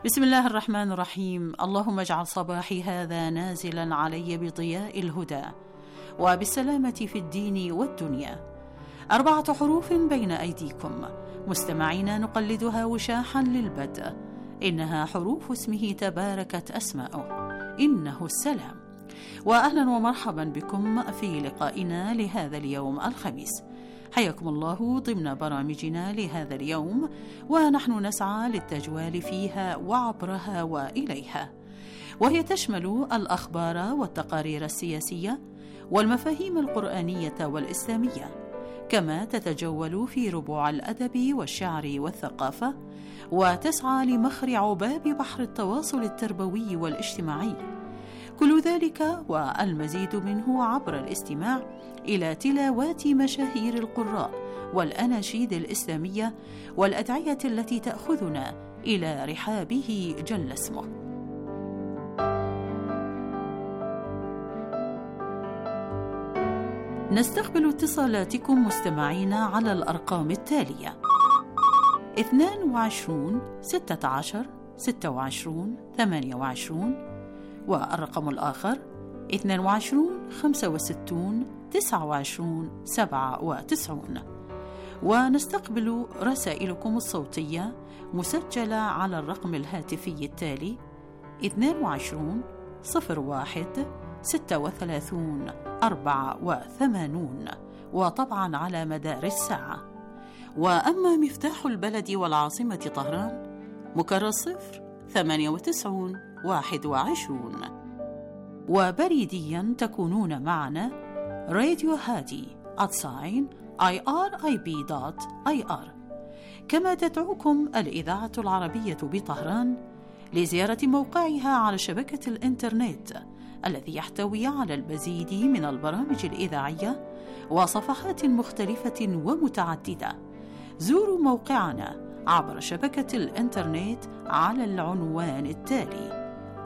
بسم الله الرحمن الرحيم. اللهم اجعل صباحي هذا نازلا علي بضياء الهدى وبالسلامة في الدين والدنيا. 4 حروف بين أيديكم مستمعين نقلدها وشاحا للبدء، إنها حروف اسمه تباركت أسماؤه، إنه السلام. وأهلا ومرحبا بكم في لقائنا لهذا اليوم الخميس. حياكم الله ضمن برامجنا لهذا اليوم، ونحن نسعى للتجوال فيها وعبرها وإليها، وهي تشمل الأخبار والتقارير السياسية والمفاهيم القرآنية والإسلامية، كما تتجول في ربوع الأدب والشعر والثقافة، وتسعى لمخرع باب بحر التواصل التربوي والاجتماعي. كل ذلك والمزيد منه عبر الاستماع إلى تلاوات مشاهير القراء والأناشيد الإسلامية والأدعية التي تأخذنا إلى رحابه جل اسمه. نستقبل اتصالاتكم مستمعين على الأرقام التالية: 22 16 26 28، والرقم الآخر 22 65 29 97. ونستقبل رسائلكم الصوتية مسجلة على الرقم الهاتفي التالي 22 01 36 84، وطبعا على مدار الساعة. وأما مفتاح البلد والعاصمة طهران مكرر 098 21، وبريديا تكونون معنا راديو هادي @irib.ir. كما تدعوكم الإذاعة العربية بطهران لزيارة موقعها على شبكة الإنترنت الذي يحتوي على المزيد من البرامج الإذاعية وصفحات مختلفة ومتعددة. زوروا موقعنا عبر شبكة الإنترنت على العنوان التالي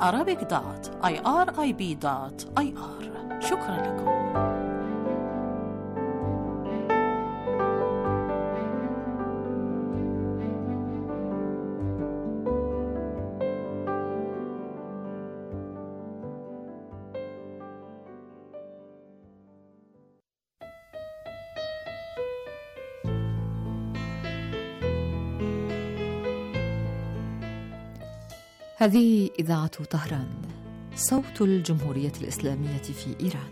arabic.irib.ir. شكرا لكم. هذه إذاعة طهران، صوت الجمهورية الإسلامية في إيران.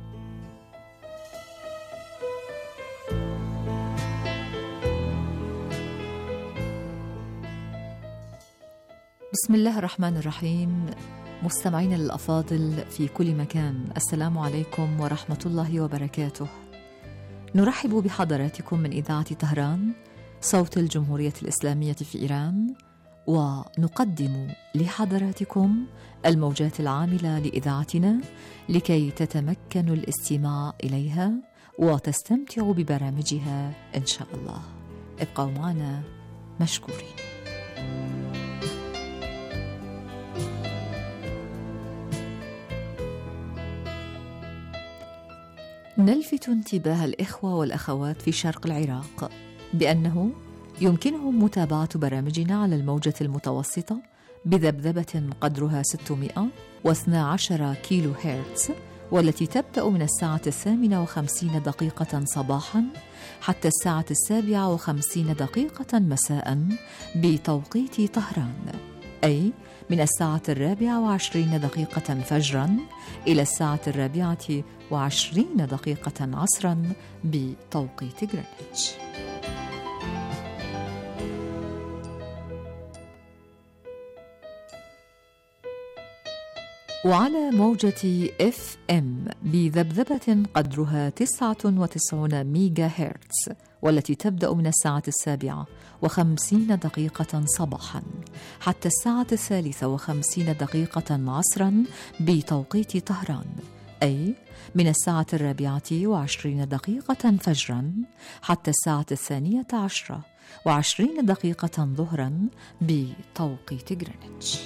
بسم الله الرحمن الرحيم. مستمعين الأفاضل في كل مكان، السلام عليكم ورحمة الله وبركاته. نرحب بحضراتكم من إذاعة طهران، صوت الجمهورية الإسلامية في إيران، ونقدم لحضراتكم الموجات العاملة لإذاعتنا لكي تتمكنوا الاستماع إليها وتستمتعوا ببرامجها إن شاء الله. ابقوا معنا مشكورين. نلفت انتباه الإخوة والأخوات في شرق العراق بأنه يمكنهم متابعة برامجنا على الموجة المتوسطة بذبذبة قدرها 612 كيلو هرتز، والتي تبدأ من الساعة 58 صباحا حتى الساعة 57 مساء بتوقيت طهران، أي من الساعة 24 فجرا إلى الساعة 24 عصرا بتوقيت غرينتش. وعلى موجة FM بذبذبة قدرها 99 ميجا هرتز، والتي تبدأ من الساعة 57 صباحا حتى الساعة 53 عصرا بتوقيت طهران، أي من الساعة 24 فجرا حتى الساعة 12:20 ظهرا بتوقيت غرينتش.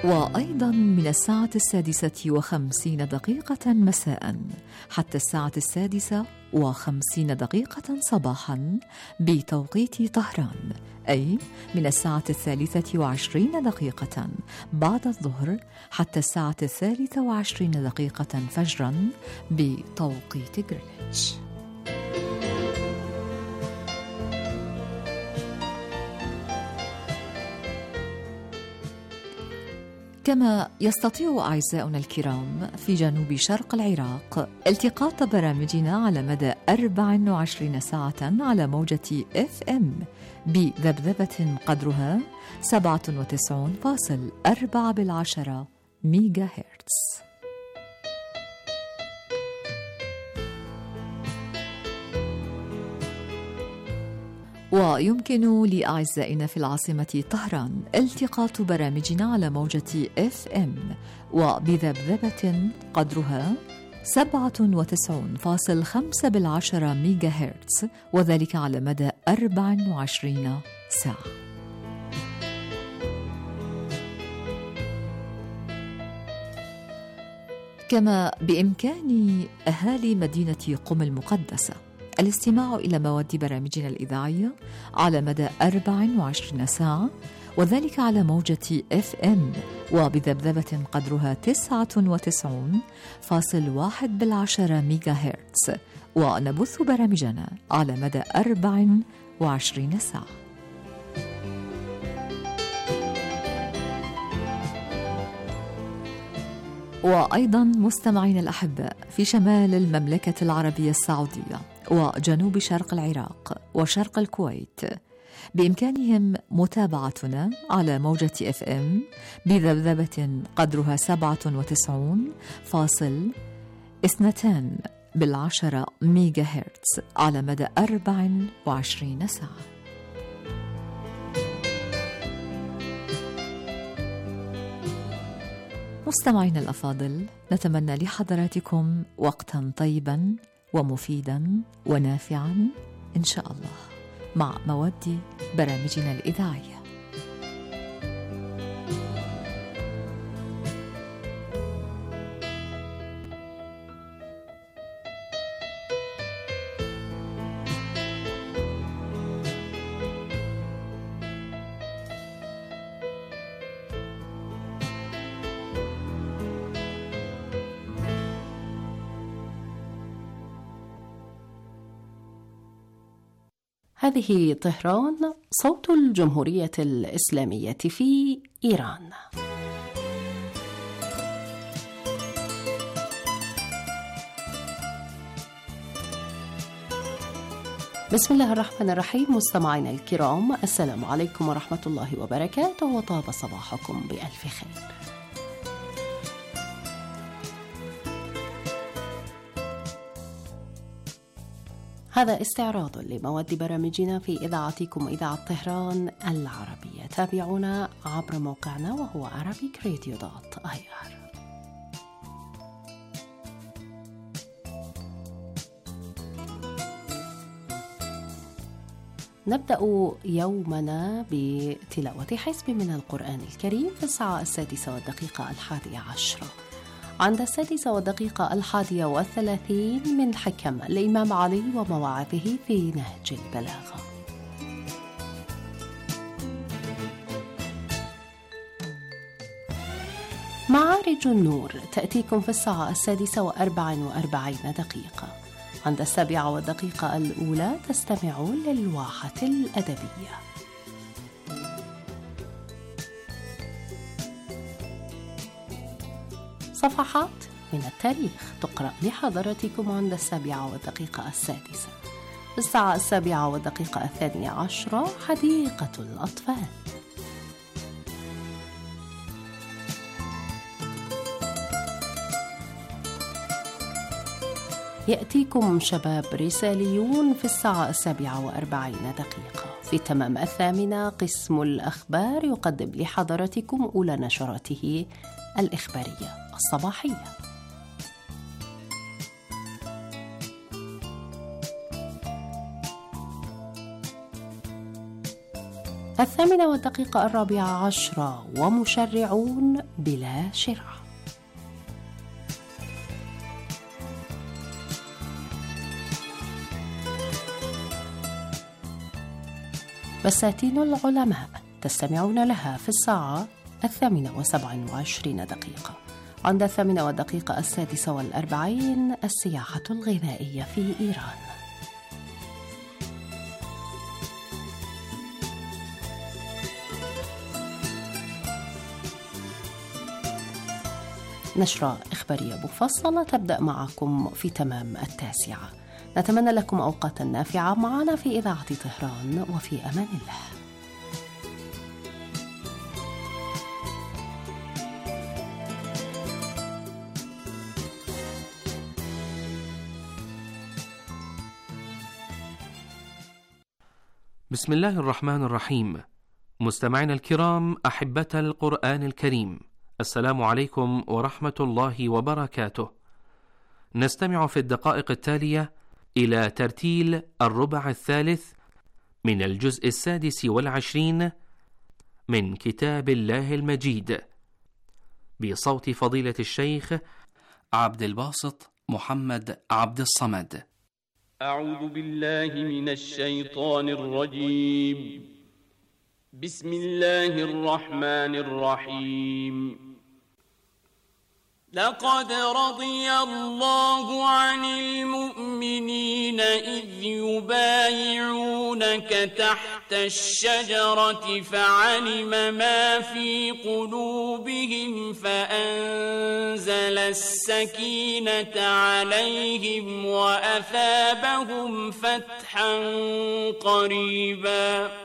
وأيضا من 6:50 مساء حتى 6:50 صباحا بتوقيت طهران، أي من 23:20 بعد الظهر حتى 23:23 فجرا بتوقيت غرينتش. كما يستطيع أعزائنا الكرام في جنوب شرق العراق التقاط برامجنا على مدى 24 ساعة على موجة FM بذبذبة قدرها 97.4 ميجا هرتز. ويمكن لأعزائنا في العاصمة طهران التقاط برامجنا على موجة FM وبذبذبة قدرها 97.5 ميجا هرتز، وذلك على مدى 24 ساعة. كما بإمكان أهالي مدينة قم المقدسة الاستماع إلى مواد برامجنا الإذاعية على مدى 24 ساعة، وذلك على موجة FM وبذبذبة قدرها 99.1 ميجا هرتز، ونبث برامجنا على مدى 24 ساعة. وأيضا مستمعين الأحباء في شمال المملكة العربية السعودية وجنوب شرق العراق وشرق الكويت بإمكانهم متابعتنا على موجة FM بذبذبة قدرها 97.2 ميجا هرتز على مدى 24 ساعة. مستمعين الأفاضل، نتمنى لحضراتكم وقتا طيبا ومفيدا ونافعا إن شاء الله مع مواد برامجنا الإذاعية. هذه طهران، صوت الجمهورية الإسلامية في إيران. بسم الله الرحمن الرحيم. مستمعينا الكرام، السلام عليكم ورحمة الله وبركاته، وطاب صباحكم بألف خير. هذا استعراض لمواد برامجنا في إذاعتكم إذاعة طهران العربية. تابعونا عبر موقعنا وهو arabicradio.ir. نبدأ يومنا بتلاوة حزب من القرآن الكريم في الساعة 6:11 عند 6:31 من حكم الإمام علي ومواعظه في نهج البلاغة. معارج النور تأتيكم في الساعة 6:44 عند 7:01 الأولى تستمعون للواحة الأدبية. صفحات من التاريخ تقرأ لحضرتكم عند 7:06. الساعة 7:12 حديقة الأطفال. يأتيكم شباب رساليون في الساعة 7:40. في تمام 8 قسم الأخبار يقدم لحضرتكم أولى نشراته الإخبارية الصباحية. 18:04 ومشرعون بلا شرع. بساتين العلماء تستمعون لها في الساعة 8:27. عند 8:46 السياحة الغذائية في إيران. نشرة إخبارية مفصلة تبدأ معكم في تمام 9. نتمنى لكم أوقاتا نافعة معنا في إذاعة طهران، وفي أمان الله. بسم الله الرحمن الرحيم. مستمعينا الكرام، أحبة القرآن الكريم، السلام عليكم ورحمة الله وبركاته. نستمع في الدقائق التالية إلى ترتيل الربع الثالث من الجزء 26 من كتاب الله المجيد، بصوت فضيلة الشيخ عبد الباسط محمد عبد الصمد. أعوذ بالله من الشيطان الرجيم. بسم الله الرحمن الرحيم. لقد رضي الله عن المؤمنين إذ يبايعونك تحت الشجرة فعلم ما في قلوبهم فأنزل السكينة عليهم وأثابهم فتحا قريبا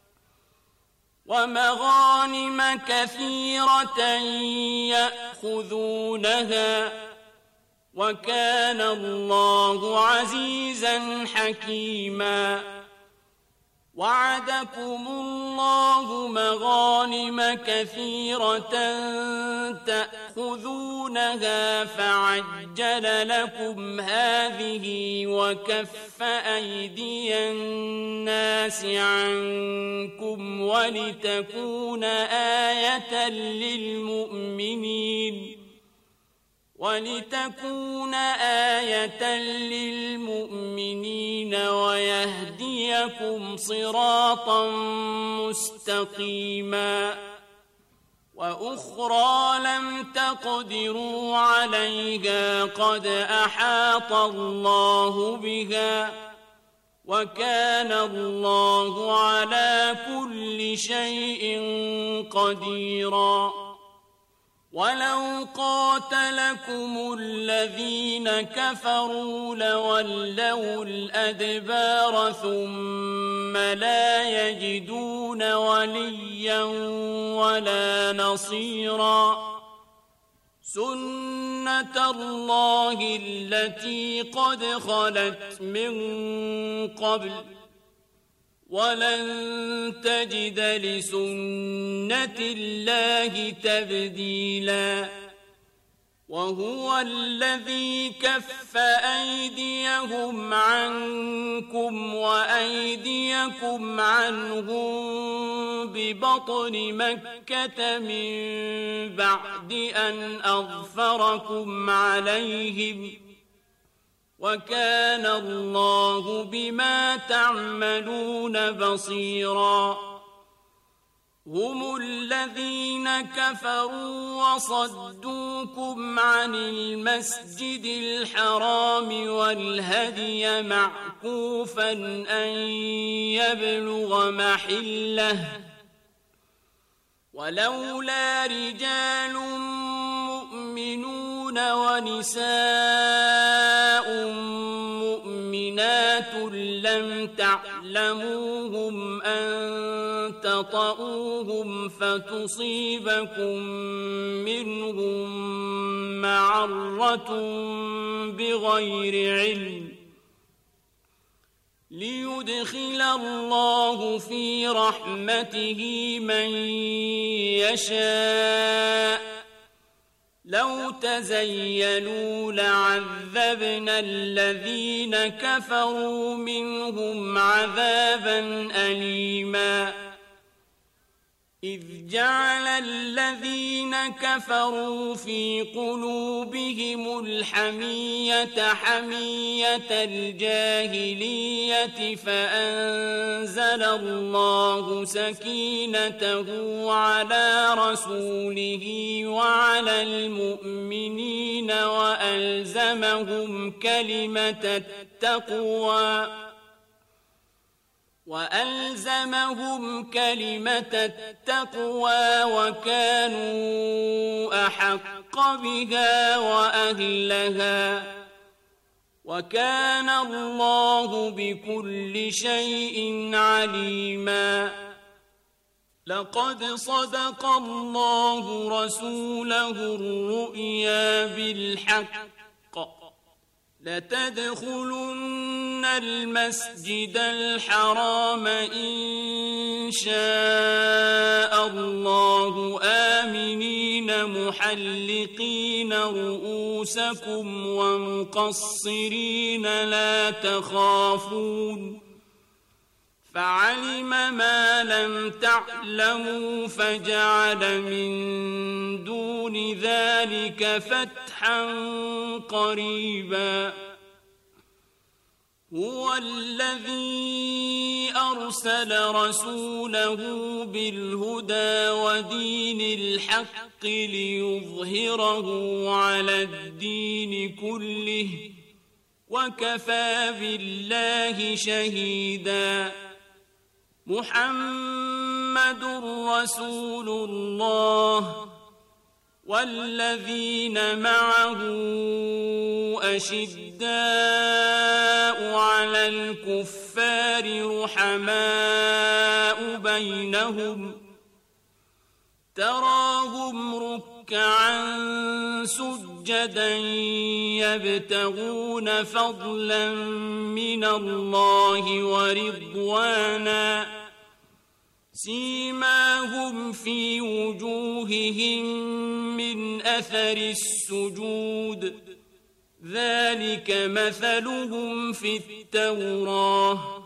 ومغانم كثيرة يأخذونها وكان الله عزيزا حكيما. وعدكم الله مغانم كثيرة تأخذونها فعجل لكم هذه وكف أيدي الناس عنكم ولتكون آية للمؤمنين ويهديكم صراطا مستقيما. وأخرى لم تقدروا عليها قد أحاط الله بها وكان الله على كل شيء قديرا. ولو قاتلكم الذين كفروا لولوا الأدبار ثم لا يجدون وليا ولا نصيرا. سنة الله التي قد خلت من قبل ولن تجد لسنة الله تبديلا. وهو الذي كف أيديهم عنكم وأيديكم عنهم ببطن مكة من بعد أن أظفركم عليهم وكان الله بما تعملون بصيرا. هم الذين كفروا وصدوكم عن المسجد الحرام والهدي معكوفا أن يبلغ محله ولولا رجال مؤمنون ونساء مؤمنات لم تعلموهم أن تطؤوهم فتصيبكم منهم معرة بغير علم ليدخل الله في رحمته من يشاء. لو تزيلوا لعذبنا الذين كفروا منهم عذابا أليما. إذ جعل الذين كفروا في قلوبهم الحمية حمية الجاهلية فأنزل الله سكينته على رسوله وعلى المؤمنين وألزمهم كلمة التقوى وكانوا أحق بها وأهلها وكان الله بكل شيء عليما. لقد صدق الله رسوله الرؤيا بالحق لتدخلن المسجد الحرام إن شاء الله آمنين محلقين رؤوسكم ومقصرين لا تخافون فعلم ما لم تعلموا فجعل من دون ذلك فتحا قريبا. هو الذي أرسل رسوله بالهدى ودين الحق ليظهره على الدين كله وكفى بالله شهيدا. محمد رسول الله والذين معه أشداء على الكفار رحماء بينهم تراهم ركعا سجدا يبتغون فضلا من الله ورضوانا سيماهم في وجوههم من أثر السجود ذلك مثلهم في التوراة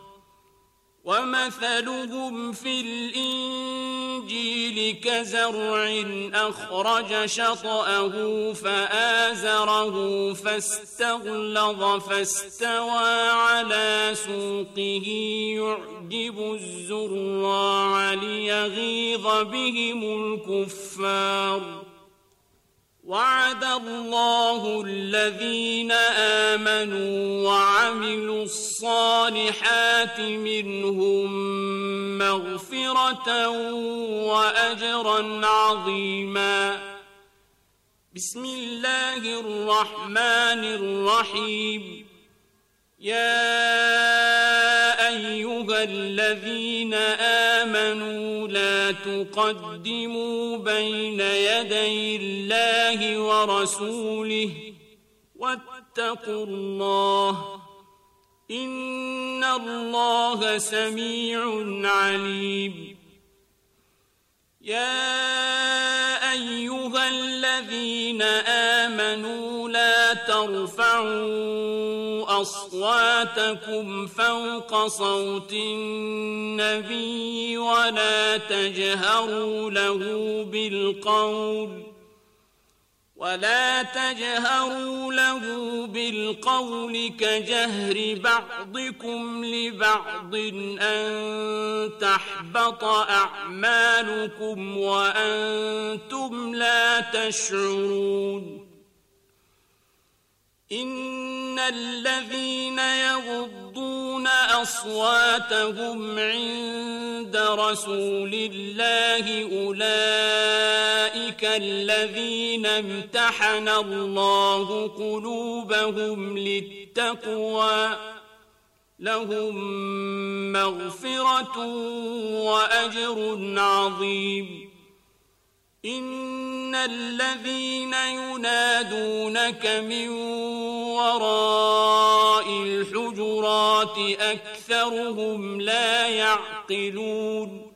ومثلهم في الإنجيل كزرع أخرج شطأه فآزره فاستغلظ فاستوى على سوقه يعجب الزراع ليغيظ بهم الكفار. وعد الله الذين آمنوا وعملوا الصالحات منهم مغفرة وأجرا عظيما. بسم الله الرحمن الرحيم. يا أيها الذين آمنوا لا تقدموا بين يدي الله ورسوله واتقوا الله إن الله سميع عليم. يا أيها الذين آمنوا لا ترفعوا أصواتكم فوق صوت النبي ولا تجهروا له بالقول كجهر بعضكم لبعض أن تحبط أعمالكم وأنتم لا تشعرون. إن الذين يغضون أصواتهم عند رسول الله أولئك الذين امتحن الله قلوبهم للتقوى لهم مغفرة وأجر عظيم. إن الذين ينادونك من وراء الحجرات أكثرهم لا يعقلون.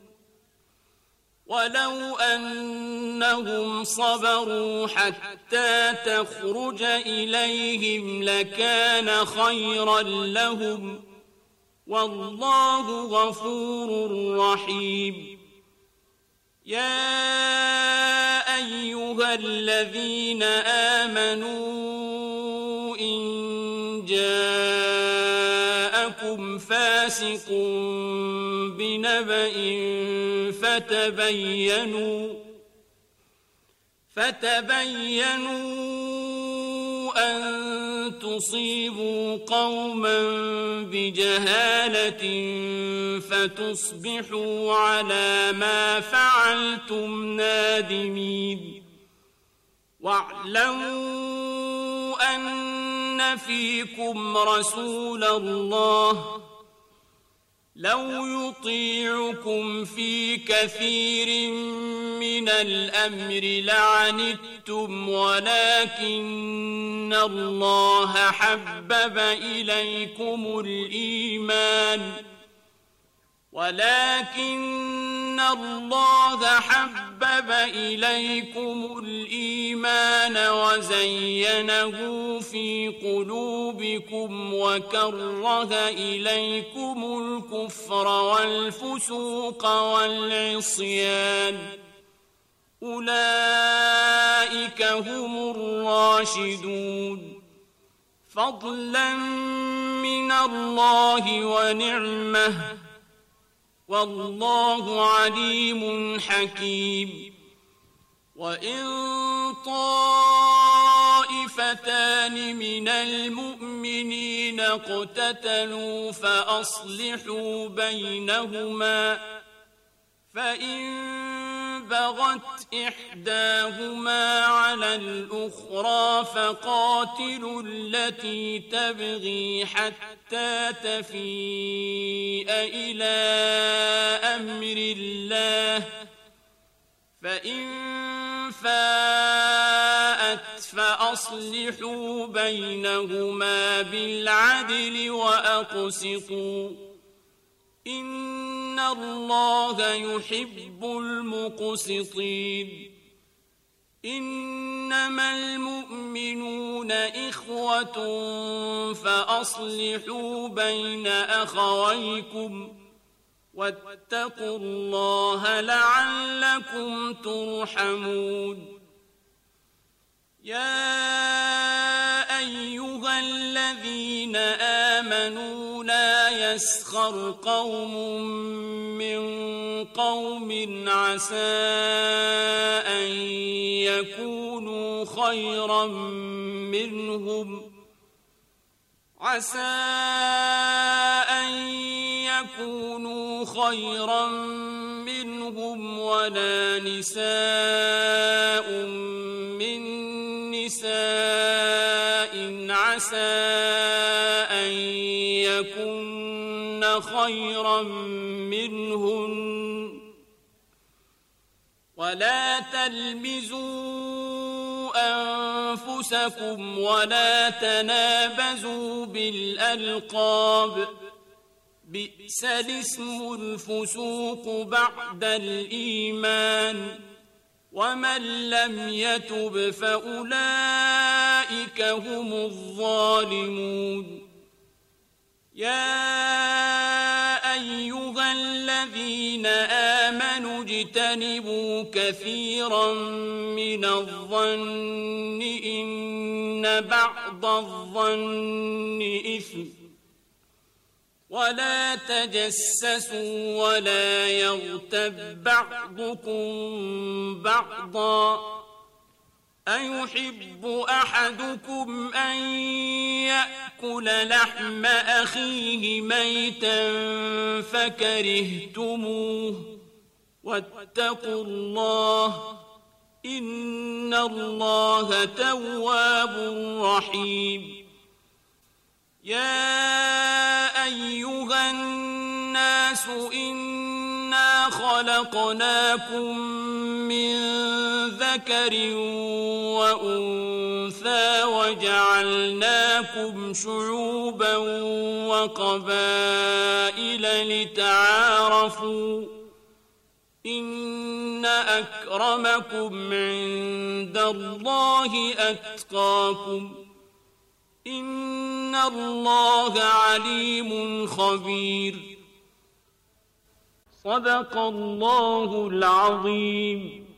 ولو أنهم صبروا حتى تخرج إليهم لكان خيرا لهم والله غفور رحيم. يا أيها الذين آمنوا إن جاءكم فاسق بنبأ فتبينوا أن تصيبوا قوما بجهالة فتصبحوا على ما فعلتم نادمين. واعلموا أن فيكم رسول الله لو يطيعكم في كثير من الأمر لعنتم ولكن الله حبب إليكم الإيمان وزينه في قلوبكم وكره إليكم الكفر والفسوق والعصيان أولئك هم الراشدون فضلا من الله ونعمه والله عليم حكيم. وإن طائفتان من المؤمنين اقتتلوا فأصلحوا بينهما فإن بغت إحداهما على الأخرى فقاتلوا التي تبغي حتى تفيء إلى أمر الله فإن فاءت فأصلحوا بينهما بالعدل وأقسطوا إن الله يحب المقسطين. إنما المؤمنون إخوة فأصلحوا بين أخويكم واتقوا الله لعلكم ترحمون. يا أيها الذين آمنوا لا يسخر قوم من قوم عسى أن يكونوا خيرا منهم ولا نساء من نساء عسى أن يكن خيرا منهن ولا تلمزوا أنفسكم ولا تنابزوا بالألقاب بئس الاسم الفسوق بعد الإيمان ومن لم يتب فأولئك هم الظالمون. يا أيها الذين آمنوا اجتنبوا كثيرا من الظن إن بعض الظن إثم ولا تجسسوا ولا يغتب بعضكم بعضا أيحب أحدكم أن يأكل لحم أخيه ميتا فكرهتموه واتقوا الله إن الله تواب رحيم. يا أيها الناس إنا خلقناكم من ذكر وأنثى وجعلناكم شعوبا وقبائل لتعارفوا إن أكرمكم عند الله أتقاكم إن الله عليم خبير. صدق الله العظيم.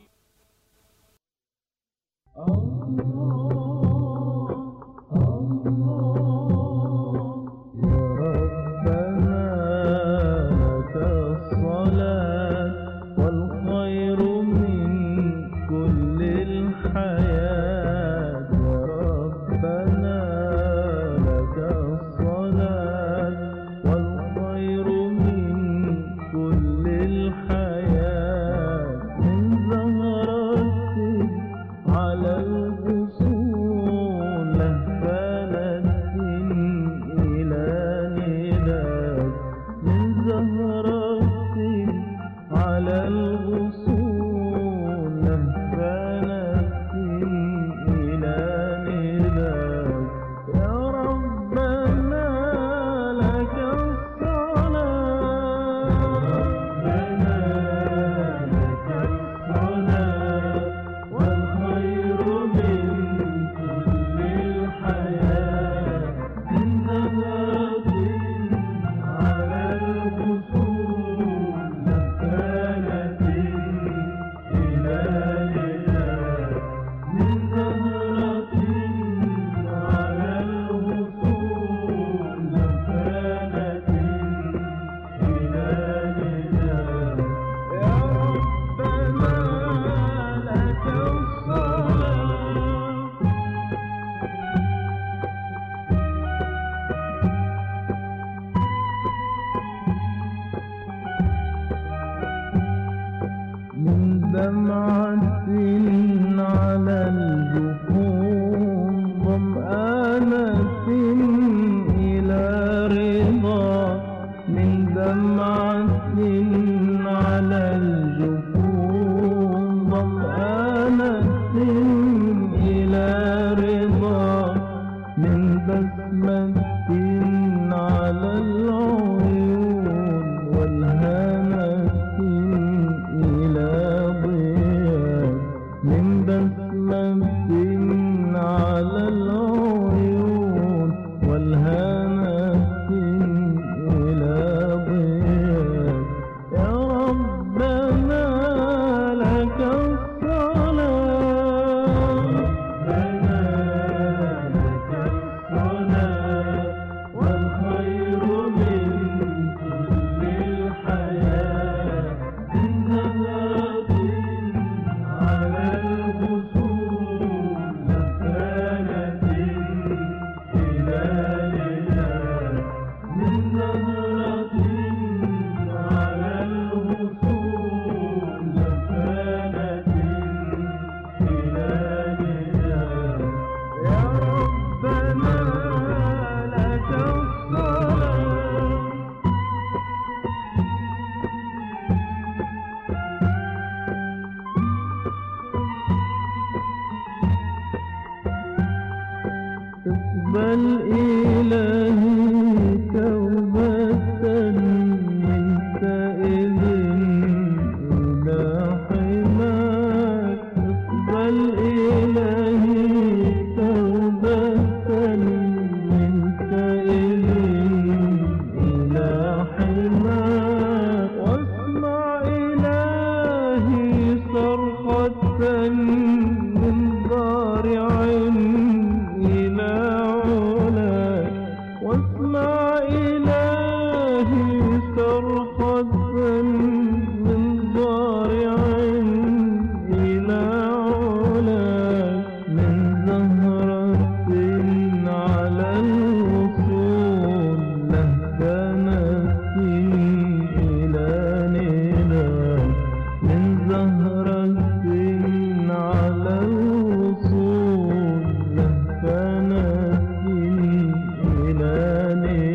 إلى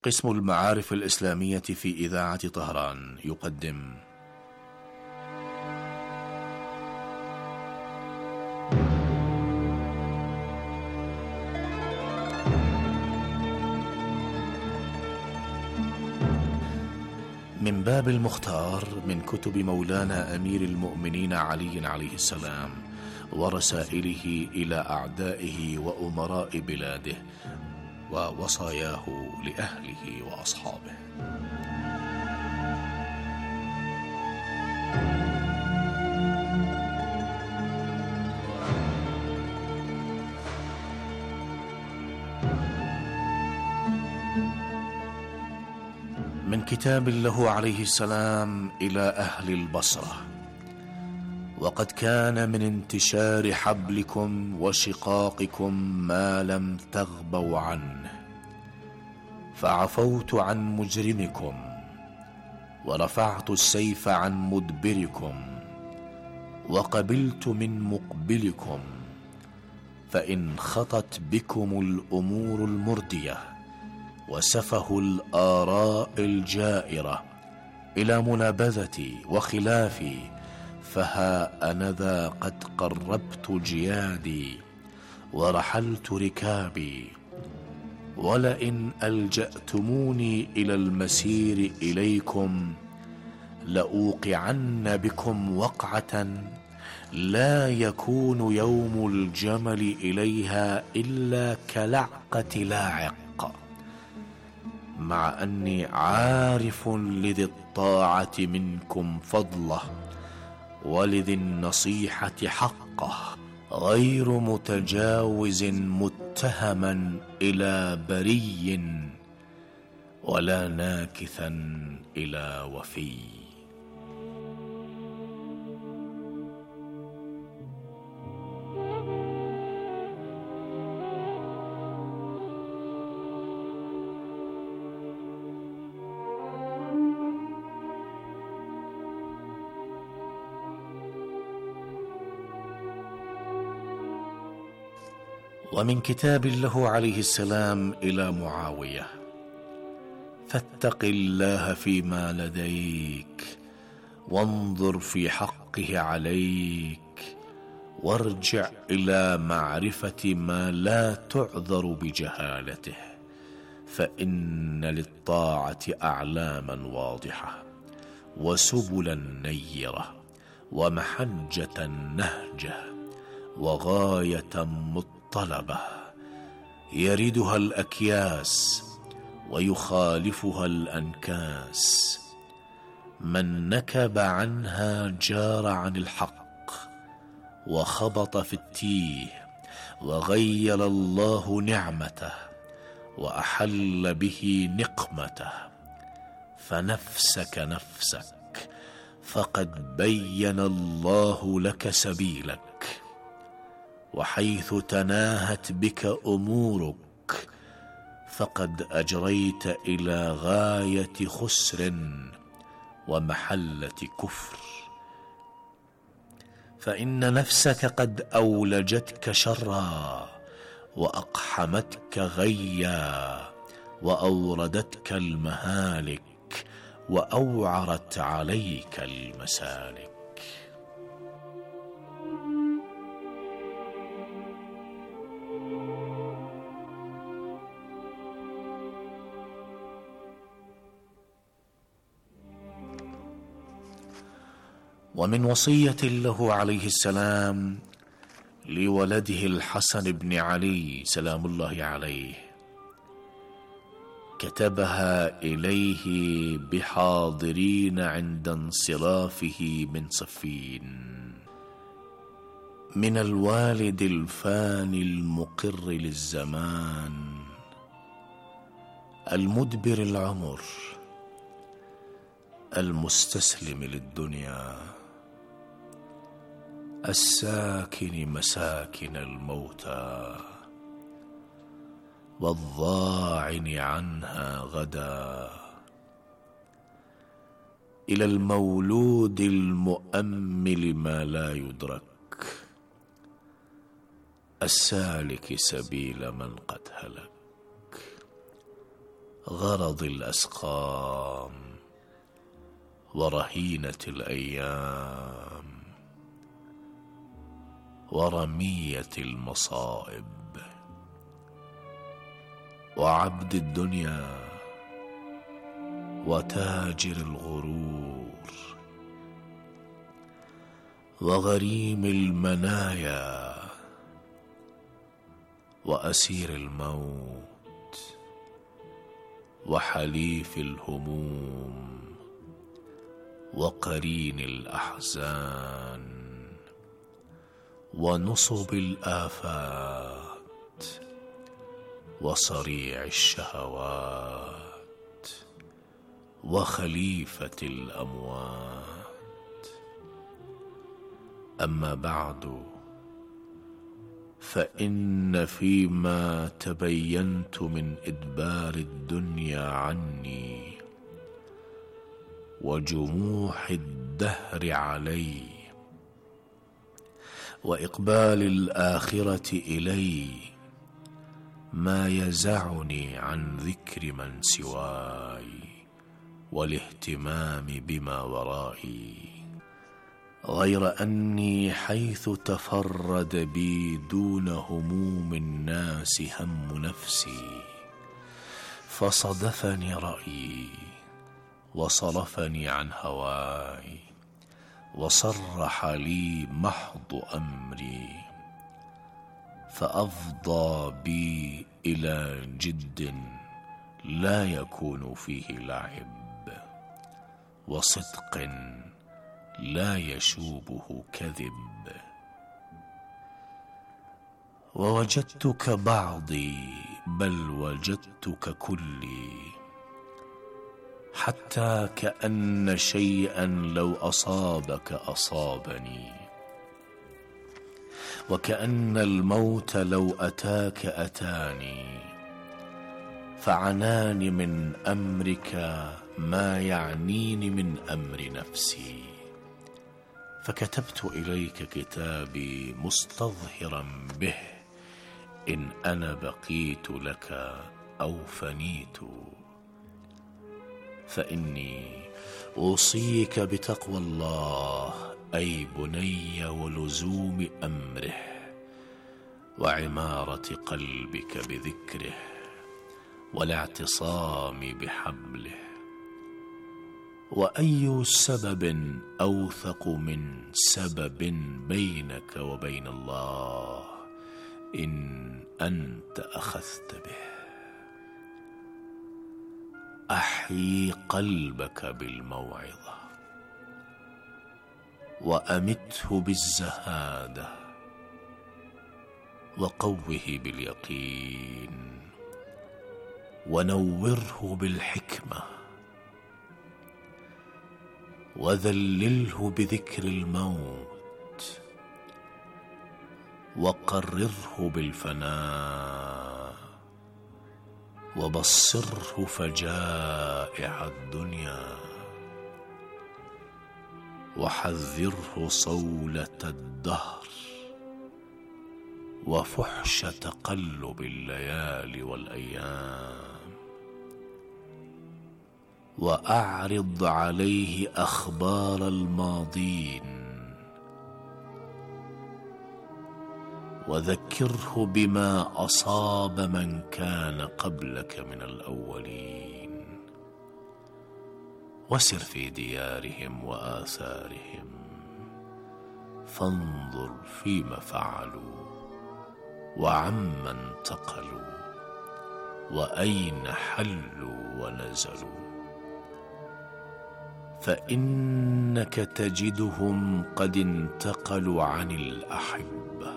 قسم المعارف الإسلامية في إذاعة طهران يقدم من باب المختار من كتب مولانا أمير المؤمنين علي عليه السلام ورسائله إلى أعدائه وأمراء بلاده ووصاياه لأهله وأصحابه. من كتاب له عليه السلام إلى أهل البصرة: وقد كان من انتشار حبلكم وشقاقكم ما لم تغبوا عنه، فعفوت عن مجرمكم ورفعت السيف عن مدبركم وقبلت من مقبلكم، فإن خطت بكم الأمور المردية وسفه الآراء الجائرة إلى منابذتي وخلافي، فها أنذا قد قربت جيادي ورحلت ركابي، ولئن ألجأتموني إلى المسير إليكم لأوقعن بكم وقعة لا يكون يوم الجمل إليها إلا كلعقة لاعق، مع أني عارف لذي الطاعة منكم فضله ولذي النصيحة حقه، غير متجاوز متهما إلى بري ولا ناكثا إلى وفي. ومن كتاب له عليه السلام إلى معاوية: فاتق الله فيما لديك وانظر في حقه عليك، وارجع إلى معرفة ما لا تعذر بجهالته، فإن للطاعة أعلاما واضحة وسبلا نيرة ومحجة نهجة وغاية مطلبة يردها الأكياس ويخالفها الأنكاس، من نكب عنها جار عن الحق وخبط في التيه وغير الله نعمته وأحل به نقمته، فنفسك نفسك فقد بين الله لك سبيلك، وحيث تناهت بك أمورك فقد أجريت إلى غاية خسر ومحلة كفر، فإن نفسك قد أولجتك شرا وأقحمتك غيا وأوردتك المهالك وأوعرت عليك المسالك. ومن وصية له عليه السلام لولده الحسن بن علي سلام الله عليه، كتبها إليه بحاضرين عند انصرافه من صفين: من الوالد الفاني المقر للزمان المدبر العمر المستسلم للدنيا الساكن مساكن الموتى والضاعن عنها غدا، إلى المولود المؤمل ما لا يدرك السالك سبيل من قد هلك، غرض الأسقام ورهينة الأيام ورمية المصائب وعبد الدنيا وتاجر الغرور وغريم المنايا وأسير الموت وحليف الهموم وقرين الأحزان ونصب الآفات وصريع الشهوات وخليفة الأموات. أما بعد، فإن فيما تبينت من إدبار الدنيا عني وجموح الدهر علي وإقبال الآخرة إلي ما يزعني عن ذكر من سواي والاهتمام بما ورائي، غير أني حيث تفرد بي دون هموم الناس هم نفسي فصدفني رأيي وصرفني عن هواي وصرح لي محض أمري، فأفضى بي إلى جد لا يكون فيه لعب وصدق لا يشوبه كذب. ووجدتك بعضي بل وجدتك كلي، حتى كأن شيئا لو أصابك أصابني، وكأن الموت لو أتاك أتاني، فعناني من أمرك ما يعنيني من أمر نفسي، فكتبت إليك كتابي مستظهرا به إن أنا بقيت لك أو فنيت. فإني أوصيك بتقوى الله أي بني ولزوم أمره وعمارة قلبك بذكره والاعتصام بحبله. وأي سبب أوثق من سبب بينك وبين الله إن أنت أخذت به. أحيي قلبك بالموعظة وأمته بالزهادة وقوه باليقين ونوره بالحكمة وذلله بذكر الموت وقرره بالفناء وبصره فجائع الدنيا وحذره صولة الدهر وفحش تقلب الليالي والأيام، وأعرض عليه أخبار الماضين وذكره بما أصاب من كان قبلك من الأولين، وسر في ديارهم وآثارهم فانظر فيما فعلوا وعمن انتقلوا وأين حلوا ونزلوا، فإنك تجدهم قد انتقلوا عن الأحبة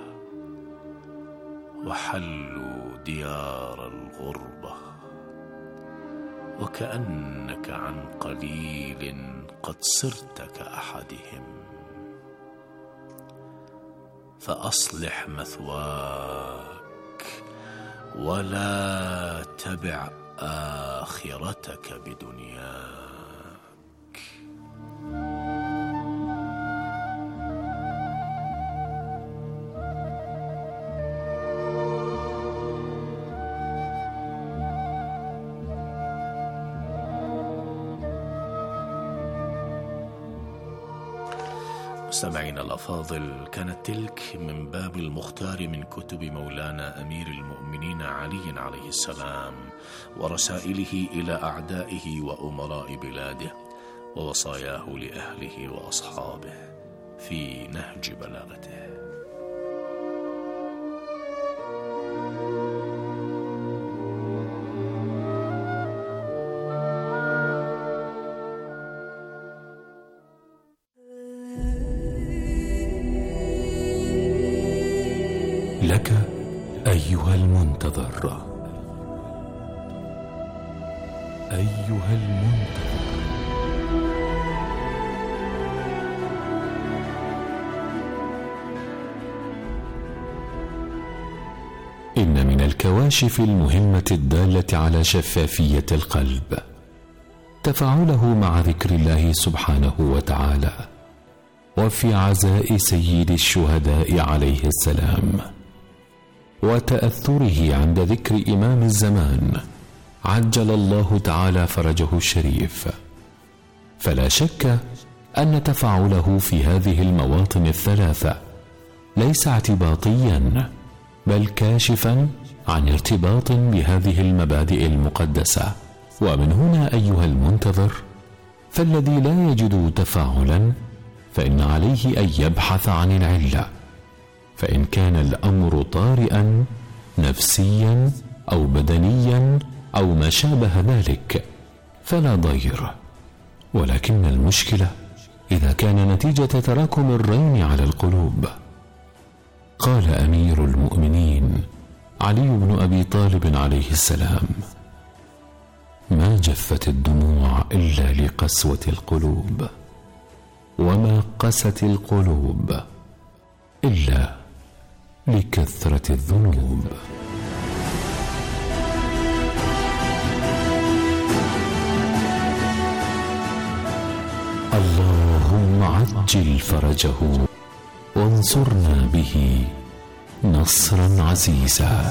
وحلوا ديار الغربة، وكأنك عن قليل قد صرت كأحدهم. فأصلح مثواك ولا تبع آخرتك بدنياك. مستمعينا الأفاضل، كانت تلك من باب المختار من كتب مولانا أمير المؤمنين علي عليه السلام، ورسائله إلى أعدائه وأمراء بلاده، ووصاياه لأهله وأصحابه في نهج بلاغته. لك أيها المنتظر، أيها المنتظر، إن من الكواشف المهمة الدالة على شفافية القلب تفاعله مع ذكر الله سبحانه وتعالى، وفي عزاء سيد الشهداء عليه السلام، وتأثره عند ذكر إمام الزمان عجل الله تعالى فرجه الشريف. فلا شك أن تفاعله في هذه المواطن الثلاثة ليس اعتباطيا، بل كاشفا عن ارتباط بهذه المبادئ المقدسة. ومن هنا أيها المنتظر، فالذي لا يجد تفاعلا فإن عليه أن يبحث عن العلة، فإن كان الأمر طارئا نفسيا أو بدنيا أو ما شابه ذلك فلا ضير، ولكن المشكلة إذا كان نتيجة تراكم الرين على القلوب. قال أمير المؤمنين علي بن أبي طالب عليه السلام: ما جفت الدموع إلا لقسوة القلوب، وما قست القلوب إلا لكثرة الذنوب. اللهم عجل فرجه وانصرنا به نصرا عزيزا.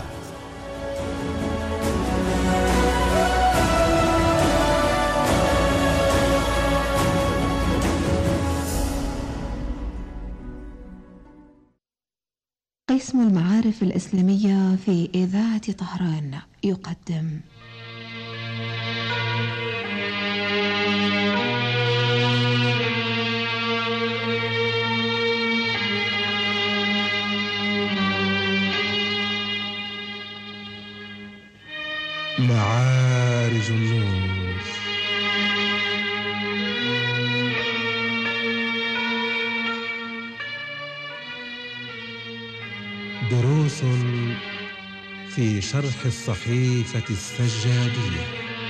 قسم المعارف الإسلامية في إذاعة طهران يقدم معارج النور. دروس في شرح الصحيفة السجادية.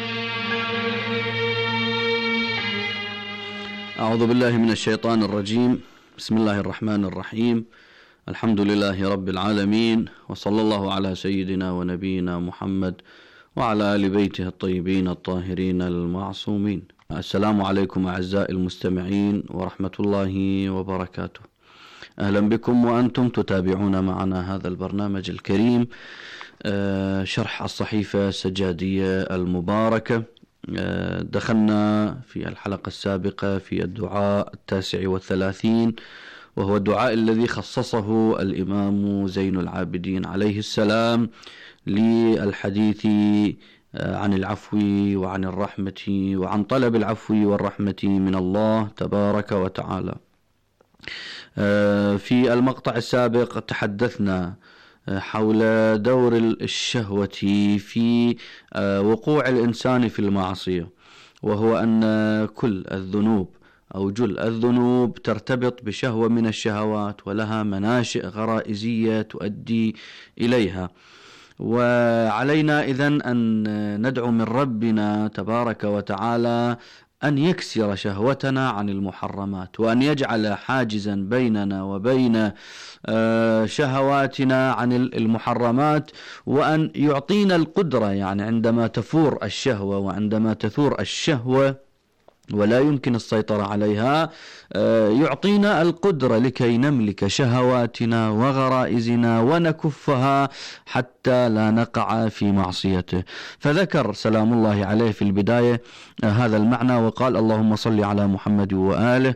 أعوذ بالله من الشيطان الرجيم. بسم الله الرحمن الرحيم. الحمد لله رب العالمين، وصلى الله على سيدنا ونبينا محمد وعلى آل بيته الطيبين الطاهرين المعصومين. السلام عليكم أعزائي المستمعين ورحمة الله وبركاته. أهلا بكم وأنتم تتابعون معنا هذا البرنامج الكريم، شرح الصحيفة السجادية المباركة. دخلنا في الحلقة السابقة في الدعاء 39، وهو الدعاء الذي خصصه الإمام زين العابدين عليه السلام للحديث عن العفو وعن الرحمة وعن طلب العفو والرحمة من الله تبارك وتعالى. في المقطع السابق تحدثنا حول دور الشهوة في وقوع الإنسان في المعصية، وهو أن كل الذنوب أو جل الذنوب ترتبط بشهوة من الشهوات، ولها مناشئ غرائزية تؤدي إليها. وعلينا إذن أن ندعو من ربنا تبارك وتعالى أن يكسر شهوتنا عن المحرمات، وأن يجعل حاجزا بيننا وبين شهواتنا عن المحرمات، وأن يعطينا القدرة، يعني عندما تفور الشهوة وعندما تثور الشهوة ولا يمكن السيطرة عليها، يعطينا القدرة لكي نملك شهواتنا وغرائزنا ونكفها حتى لا نقع في معصيته. فذكر سلام الله عليه في البداية هذا المعنى وقال: اللهم صل على محمد وآله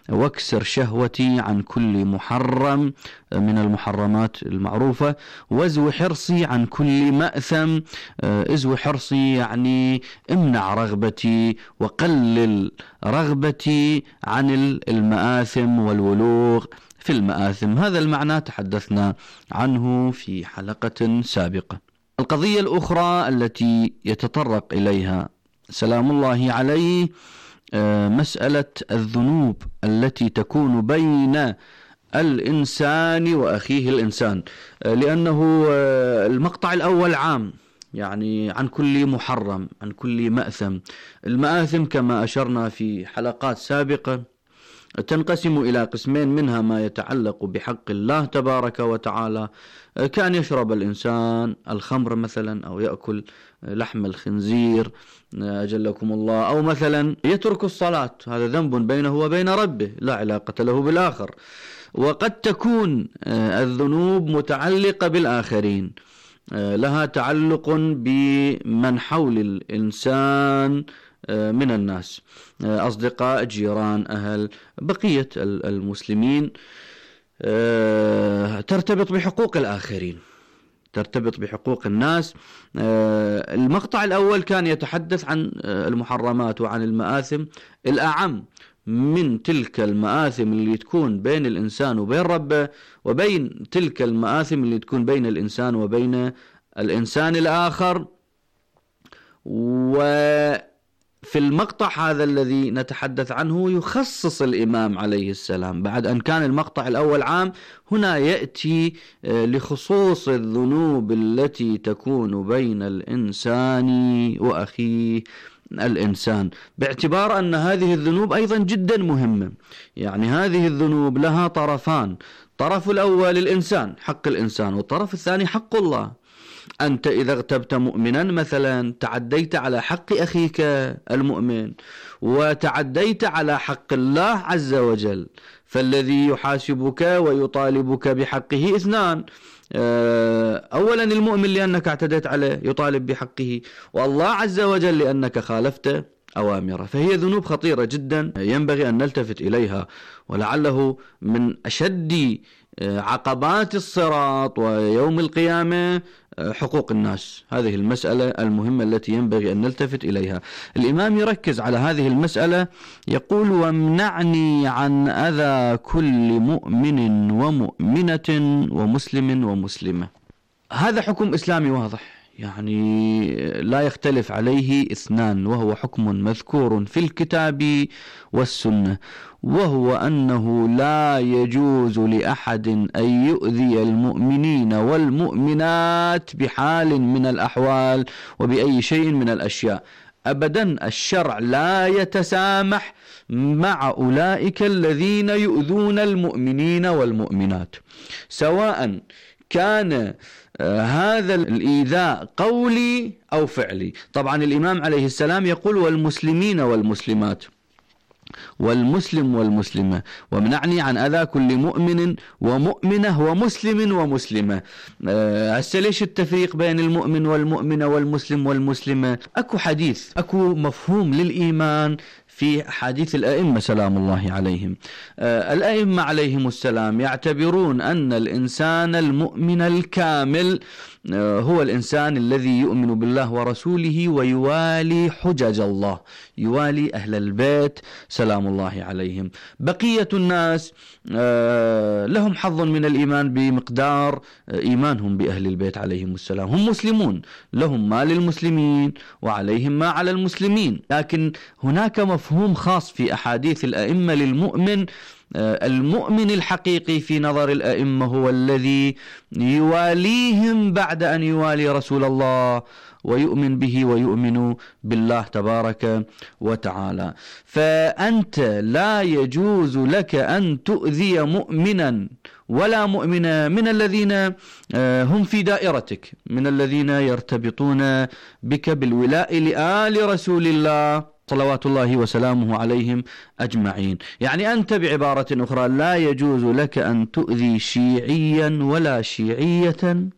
واكسر شهوتي عن كل محرم من المحرمات المعروفة، وازو حرصي عن كل مأثم. ازو حرصي يعني امنع رغبتي وقلل رغبتي عن المآثم والولوغ في المآثم. هذا المعنى تحدثنا عنه في حلقة سابقة. القضية الأخرى التي يتطرق إليها سلام الله عليه مسألة الذنوب التي تكون بين الإنسان وأخيه الإنسان، لأنه المقطع الأول عام، يعني عن كل محرم، عن كل مأثم. المآثم كما أشرنا في حلقات سابقة تنقسم إلى قسمين، منها ما يتعلق بحق الله تبارك وتعالى، كان يشرب الإنسان الخمر مثلا، أو يأكل لحم الخنزير أجلكم الله، أو مثلا يترك الصلاة، هذا ذنب بينه وبين ربه لا علاقة له بالآخر. وقد تكون الذنوب متعلقة بالآخرين، لها تعلق بمن حول الإنسان من الناس، أصدقاء، جيران، أهل، بقية المسلمين، ترتبط بحقوق الآخرين، ترتبط بحقوق الناس. المقطع الأول كان يتحدث عن المحرمات وعن المآثم الأعم من تلك المآثم اللي تكون بين الإنسان وبين ربه، وبين تلك المآثم اللي تكون بين الإنسان وبين الإنسان الآخر. وفي المقطع هذا الذي نتحدث عنه يخصص الإمام عليه السلام، بعد أن كان المقطع الأول عام، هنا يأتي لخصوص الذنوب التي تكون بين الإنسان وأخيه الإنسان، باعتبار أن هذه الذنوب أيضا جدا مهمة. يعني هذه الذنوب لها طرفان، طرف الأول الإنسان، حق الإنسان، والطرف الثاني حق الله. أنت إذا اغتبت مؤمنا مثلا تعديت على حق أخيك المؤمن، وتعديت على حق الله عز وجل، فالذي يحاسبك ويطالبك بحقه اثنان، أولا المؤمن لأنك اعتديت عليه يطالب بحقه، والله عز وجل لأنك خالفت أوامره. فهي ذنوب خطيرة جدا ينبغي أن نلتفت إليها، ولعله من أشد عقبات الصراط ويوم القيامة حقوق الناس. هذه المسألة المهمة التي ينبغي أن نلتفت إليها. الإمام يركز على هذه المسألة، يقول: وامنعني عن أذى كل مؤمن ومؤمنة ومسلم ومسلمة. هذا حكم إسلامي واضح، يعني لا يختلف عليه اثنان، وهو حكم مذكور في الكتاب والسنة، وهو أنه لا يجوز لأحد أن يؤذي المؤمنين والمؤمنات بحال من الأحوال وبأي شيء من الأشياء أبدا. الشرع لا يتسامح مع أولئك الذين يؤذون المؤمنين والمؤمنات، سواء كان هذا الإيذاء قولي أو فعلي. طبعا الإمام عليه السلام يقول: والمسلمين والمسلمات، والمسلم والمسلمة، ومنعني عن أذى كل مؤمن ومؤمنة ومسلم ومسلمة. هسه ليش التفريق بين المؤمن والمؤمنة والمسلم والمسلمة؟ أكو حديث، أكو مفهوم للإيمان في حديث الأئمة سلام الله عليهم. الأئمة عليهم السلام يعتبرون أن الإنسان المؤمن الكامل هو الإنسان الذي يؤمن بالله ورسوله ويوالي حجج الله، يوالي أهل البيت سلام الله عليهم. بقية الناس لهم حظ من الإيمان بمقدار إيمانهم بأهل البيت عليهم السلام، هم مسلمون، لهم ما للمسلمين وعليهم ما على المسلمين. لكن هناك مفهوم خاص في أحاديث الأئمة للمؤمن. المؤمن الحقيقي في نظر الأئمة هو الذي يواليهم بعد أن يوالي رسول الله ويؤمن به ويؤمن بالله تبارك وتعالى. فأنت لا يجوز لك أن تؤذي مؤمنا ولا مؤمنة من الذين هم في دائرتك، من الذين يرتبطون بك بالولاء لآل رسول الله صلوات الله وسلامه عليهم أجمعين. يعني أنت بعبارة أخرى لا يجوز لك أن تؤذي شيعيا ولا شيعية،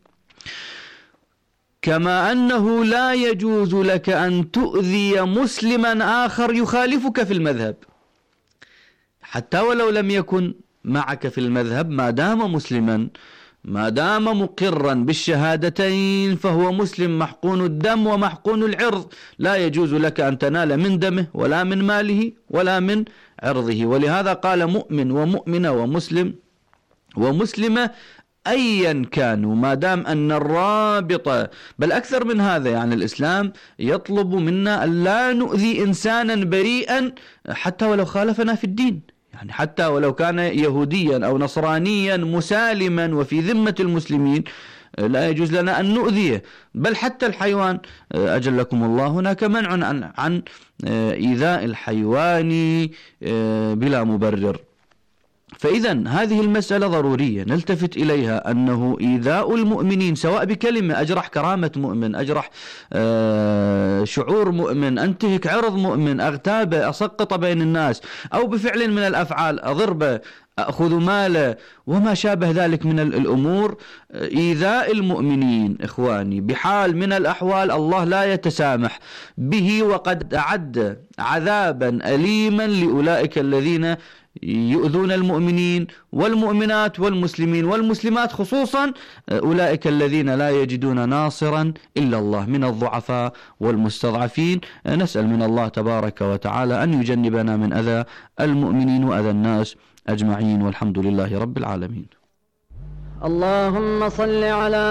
كما أنه لا يجوز لك أن تؤذي مسلما آخر يخالفك في المذهب. حتى ولو لم يكن معك في المذهب، ما دام مسلما، ما دام مقرا بالشهادتين فهو مسلم محقون الدم ومحقون العرض، لا يجوز لك أن تنال من دمه ولا من ماله ولا من عرضه. ولهذا قال مؤمن ومؤمنة ومسلم ومسلمة أيا كانوا، ما دام أن الرابطة، بل أكثر من هذا، يعني الإسلام يطلب منا أن لا نؤذي إنسانا بريئا حتى ولو خالفنا في الدين، يعني حتى ولو كان يهوديا أو نصرانيا مسالما وفي ذمة المسلمين لا يجوز لنا أن نؤذيه. بل حتى الحيوان أجلكم الله، هناك منع عن إيذاء الحيوان بلا مبرر. فإذا هذه المسألة ضرورية نلتفت إليها، أنه إيذاء المؤمنين سواء بكلمة أجرح كرامة مؤمن، أجرح شعور مؤمن، أنتهك عرض مؤمن، أغتابه، أسقط بين الناس، أو بفعل من الأفعال أضربه، أخذ ماله، وما شابه ذلك من الأمور. إيذاء المؤمنين إخواني بحال من الأحوال الله لا يتسامح به، وقد أعد عذابا أليما لأولئك الذين يؤذون المؤمنين والمؤمنات والمسلمين والمسلمات، خصوصا أولئك الذين لا يجدون ناصرا إلا الله من الضعفاء والمستضعفين. نسأل من الله تبارك وتعالى أن يجنبنا من أذى المؤمنين وأذى الناس أجمعين، والحمد لله رب العالمين. اللهم صل على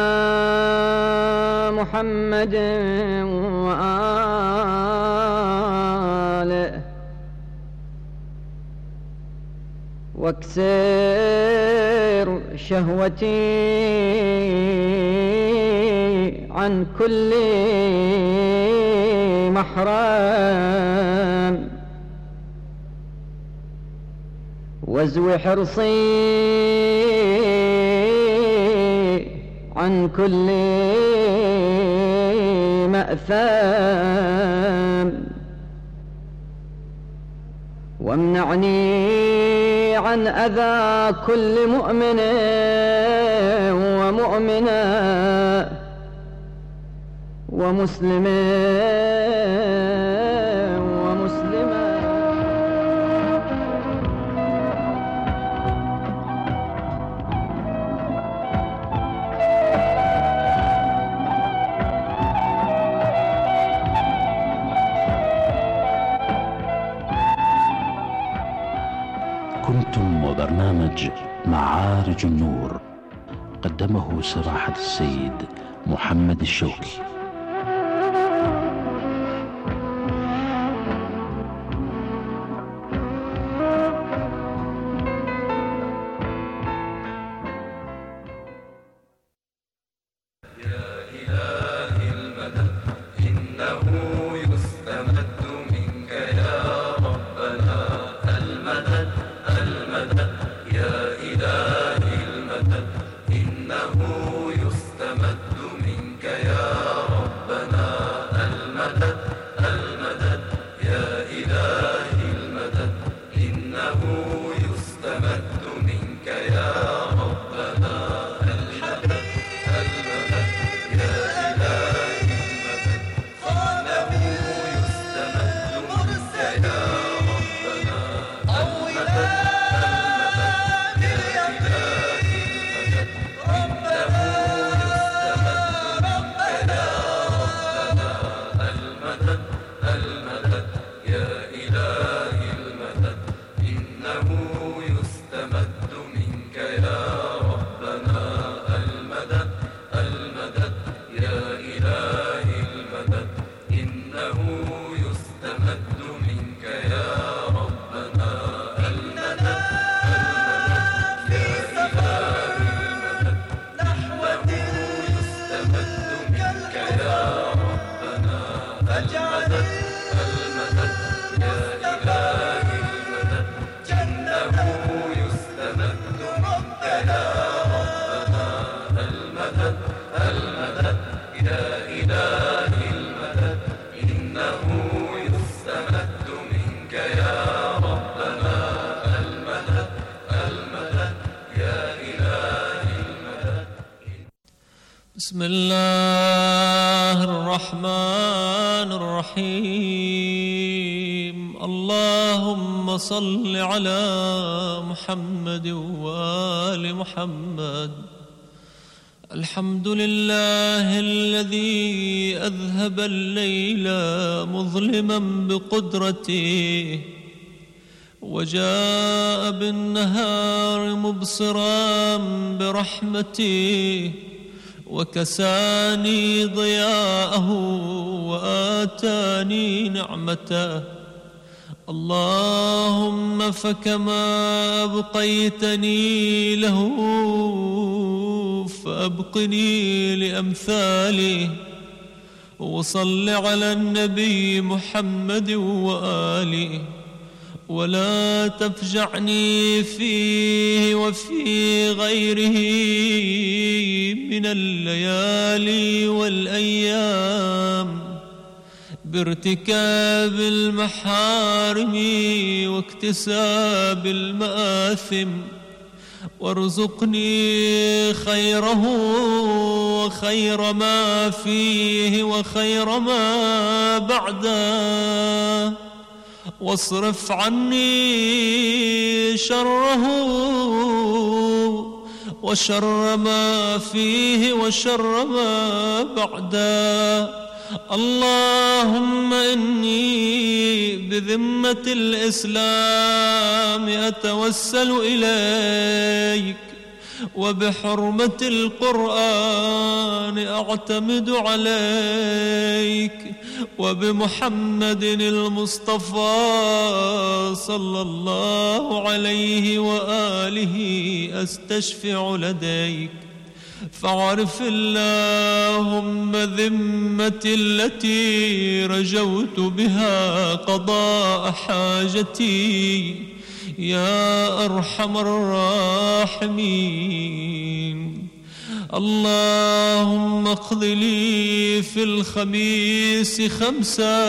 محمد وآله واكسر شهوتي عن كل محرم، وازو حرصي عن كل مأثم، وامنعني عن أذى كل مؤمن ومؤمنة ومسلم ومسلمة. كنتم وبرنامج معارج النور، قدمه سماحة السيد محمد الشوكي. بسم الله الرحمن الرحيم. اللهم صل على محمد وآل محمد. الحمد لله الذي أذهب الليل مظلما بقدرته وجاء بالنهار مبصرا برحمته وكساني ضياءه وآتاني نعمته. اللهم فكما أبقيتني له فأبقني لأمثاله. وصل على النبي محمد وآله ولا تفجعني فيه وفي غيره من الليالي والأيام بارتكاب المحارم واكتساب المآثم، وارزقني خيره وخير ما فيه وخير ما بعده، واصرف عني شره وشر ما فيه وشر ما بعده. اللهم إني بذمة الإسلام أتوسل إليك، وبحرمة القرآن أعتمد عليك، وبمحمد المصطفى صلى الله عليه وآله أستشفع لديك. فاعرف اللهم ذمتي التي رجوت بها قضاء حاجتي يا أرحم الراحمين. اللهم اقض لي في الخميس 5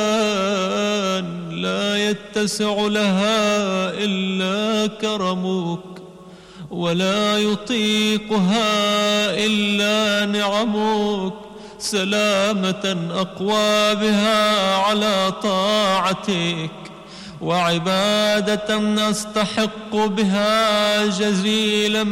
لا يتسع لها إلا كرمك، ولا يطيقها إلا نعمك، سلامة أقوى بها على طاعتك، وعبادة أستحق بها جزيل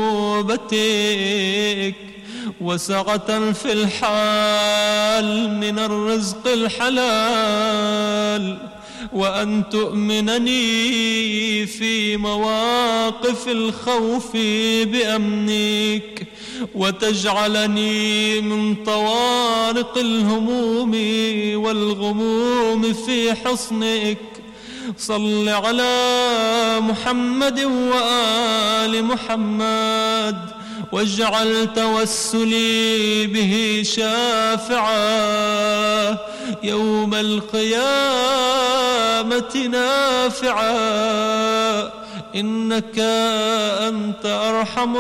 مثوبتك، وسعة في الحال من الرزق الحلال، وأن تؤمنني في مواقف الخوف بأمنك، وتجعلني من طوارق الهموم والغموم في حصنك. صل على محمد وآل محمد، واجعل توسلي به شافعا يوم القيامة نافعا، إنك أنت أرحم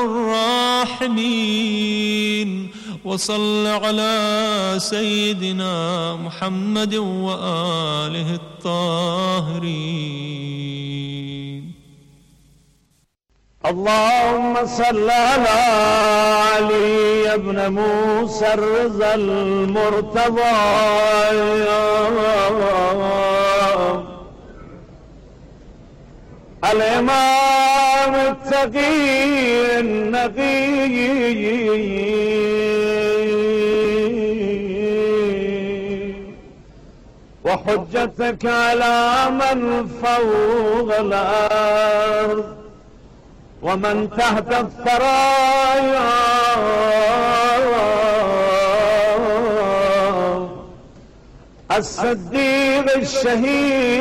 الراحمين. وصل على سيدنا محمد وآله الطاهرين. اللهم صل على علي بن موسى الرضا المرتضى الإمام التقي النقي وحجتك على من فوق الأرض ومن تحت الثرايا، الصديق الشهيد